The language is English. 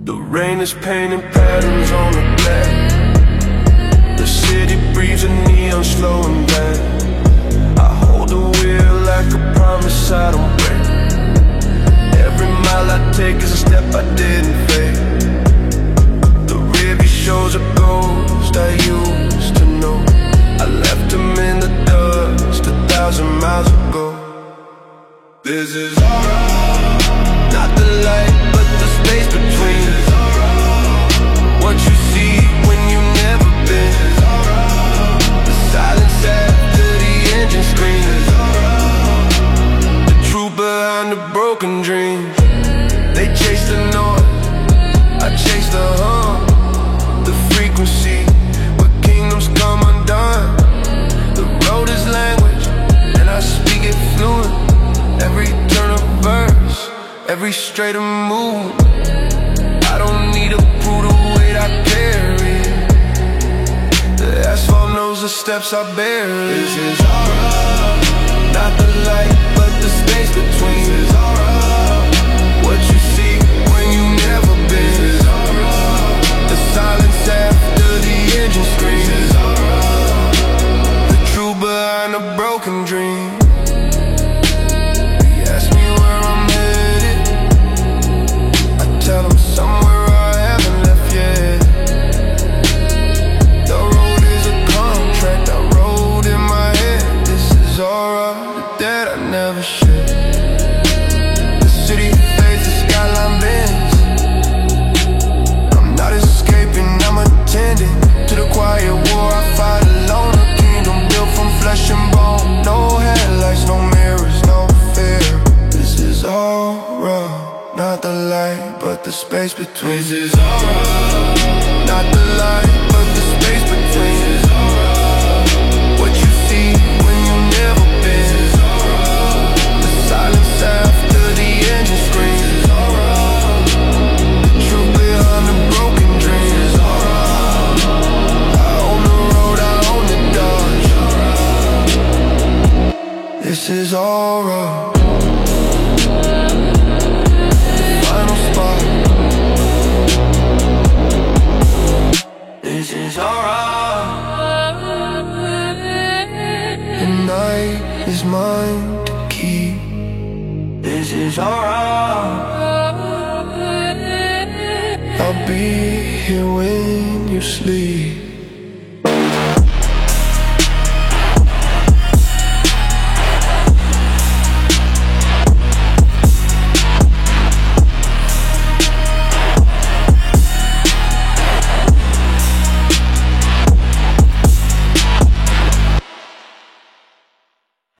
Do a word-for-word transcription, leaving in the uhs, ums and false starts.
The rain is painting patterns on the glass. The city breathes a neon slowing down. I hold the wheel like a promise I don't break. Every mile I take is a step I didn't fake. The rearview shows a ghost I used to know. I left him in the dust a thousand miles ago. This is alright. Not the light, but the space between. This is alright. What you see when you never been. This is alright. The silence after the engine screams. This is alright. The truth behind the broken dream. They chase the noise, I chase the hum. The frequency where kingdoms come undone. The road is language, and I speak it fluent. Every turn of verse, every straight of move. I don't need to prove the weight I carry. The asphalt knows the steps I bear. This is alright. Not the light, but the space between. This is alright. What you see when you never been. This is alright. The silence after the engine screams. This is alright. The truth behind a broken dream. Tell them somewhere I haven't left yet. The road is a contract I wrote in my head. This is alright, that I never should. The city fades, the skyline bends. I'm not escaping, I'm attending to the quiet war I fight alone. A kingdom built from flesh and bone. No headlights, no mirrors, no fear. This is alright. Not the light, but the space between. This is alright. Not the light, but the space between. This is alright. What you see when you never been. This is alright. The silence after the engine screams. This is alright. The truth behind the broken dream. This is alright. I own the road, I own the dodge. This is alright. This is alright. The night is mine to keep. This is alright. I'll be here when you sleep.